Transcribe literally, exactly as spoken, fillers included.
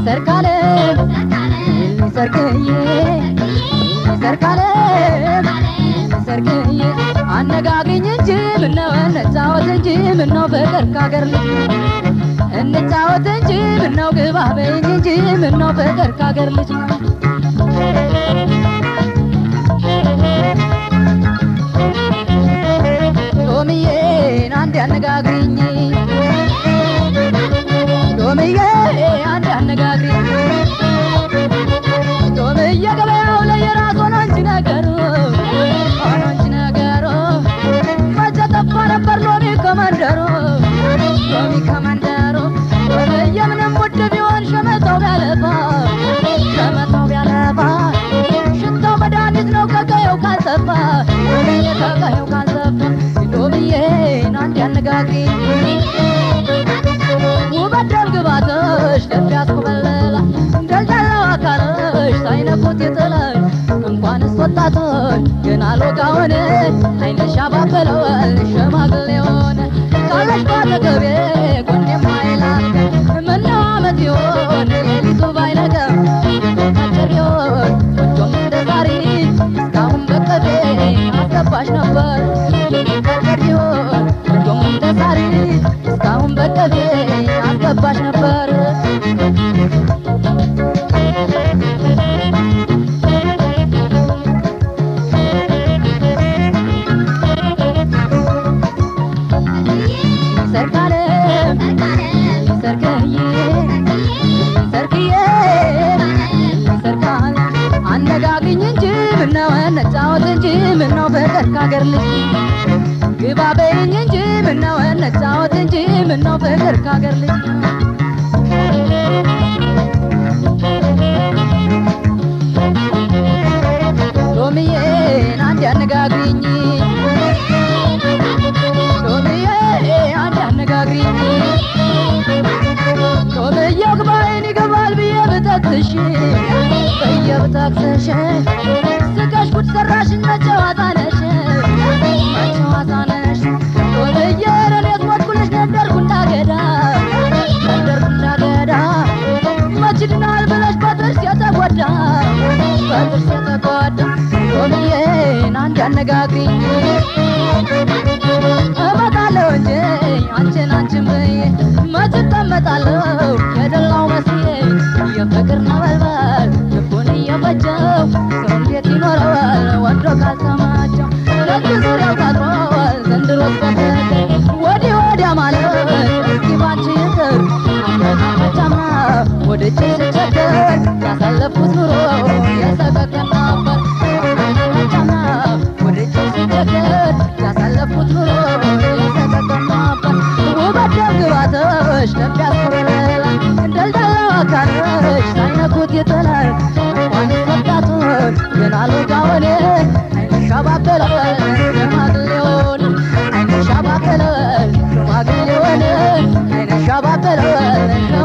ሰርካለ ሰርክዬ ሰርካለ ሰርክዬ አነጋግኝ እንጂ ምነው እንጫወት እንጂ ምነው ፍቅር ካገር ልጅ እንጫወት እንጂ ምነው ግባ በይኝ እንጂ ምነው ፍቅር ካገር ልጅ ሎሚዬን አንድ ያነጋግኝ ሎሚዬ አንድ ያነጋግኝ ሎሚዬ ገበያው ለየራስ ሆነ እንጂ ነገሩ ሆነ እንጂ ነገሩ መቼ ጠፋ ነበር ሎሚ ከመንደሩ ሎሚ ከመንደሩ ሎሚዬ ምንም ውድ ቢሆን ሸመታው ቢያለፋ ሸመታው ቢያለፋ ሽታው መድኃኒት ነው ከቀየው ካልጠፋ ሎሚዬ ከቀየው ካልጠፋ ሎሚዬን አንድ ያነጋግኝ ውበት ደም ግባትሽ ልብ ያስኮበለላ ደልዳላው አካልሽ ሳይነኩት የጥለሽ እንኳንስ ወጣቶች ገና ሎጋ ሆነ ዓይንሽ አባበለዋል ሸማግሌ ሆነ ካለሽ ባጠገቤ ጎኔም አይላከ ምነው ዓመት ይሆን ሌሊቱ ባይነገም አጭር ቢሆን ቆንጆም እንደ ዛሬ እስካሁን በቀቤ አስገባሽ ነበር አጭር ቢሆን ቆንጆም እንደ ዛሬ እስካሁን በቀቤ አስገባሽ ነበር ሰርካለ ሰርክዬ ሰርክዬ ሰርካለ አነጋግኝ እንጂ ምነው እንጫወት እንጂ ምነው ፍቅር ካገር ልጅ ግባ በይኝ እንጂ ምነው እንጫወት እንጂ ምነው ፍቅር ካገር ልጅ ሎሚዬን አንድ ያነጋግኝ ሎሚዬ አንድ ያነጋግኝ ሎሚዬ ግባይን ይገባል ብዬ ብጠቅስሽ ብዬ ብጠቅስሽ ስቀሽ ጉድ ሰራሽኝ መጨዋታ ነሽ መጨዋታ ነሽ ሎሚዬ ረኔት ሞትኩልሽ ነደርኩ እንዳገዳ ነደርኩ እንዳገዳ መች ድናል ብለሽ በጥርስ የተጎዳ በጥርስ የተጎዳ ሎሚዬን አንድ ያነጋግኝ እመጣለሁ እንጂ አንቺን አንቺን ብዬ መች እቀመጣለሁ የደላው መስዬ የፍቅር ነበልባል ልቡን እየፈጀው ሰው እንዴት ይኖረዋል ወዶ ካልተማቸው ደግ ዙሪያው ታጥሯል ዘንድሮስ በፍቅር ወዲህ ወዲያ ማለት እስኪ ባንቺ ይቅር አመናመቻማ ወደች ስቸገር ያሳለፍኩት ኑሮ የሰቀቀን ነበር አመናመቻማ ወደች ስቸገር ያሳለፍኩት ኑሮ የሰቀቀን ነበር ውበት ደም ግባትሽ ልብ ያስኮበለላ ደልዳላው አካልሽ ሳይነኩት ይጥላል እንኳንስ ወጣቶች ገና ሎጋ ሆነ ዓይንሽ አባበለዋል ሸማግሌ ሆነ ዓይንሽ አባበለዋል ሸማግሌ ሆነ ዓይንሽ አባበለዋል